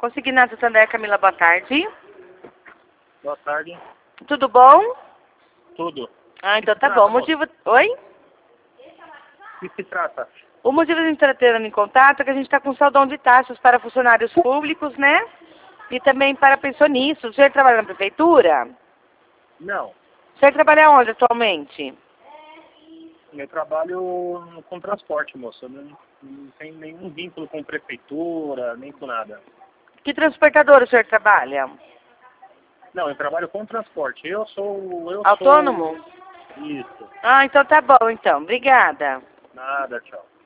Consignado Santander, Camila, boa tarde. Boa tarde. Tudo bom? Tudo. Ah, então tá bom. Oi? O que se trata? O motivo de a gente estar tendo em contato é que a gente está com saldão de taxas para funcionários públicos, né? E também para pensionistas. O senhor trabalha na prefeitura? Não. O senhor trabalha onde atualmente? Eu trabalho com transporte, moço. Eu não tenho nenhum vínculo com prefeitura, nem com nada. Que transportador o senhor trabalha? Não, eu trabalho com transporte. Eu sou... Autônomo? Isso. Ah, então tá bom, então. Obrigada. Nada, tchau.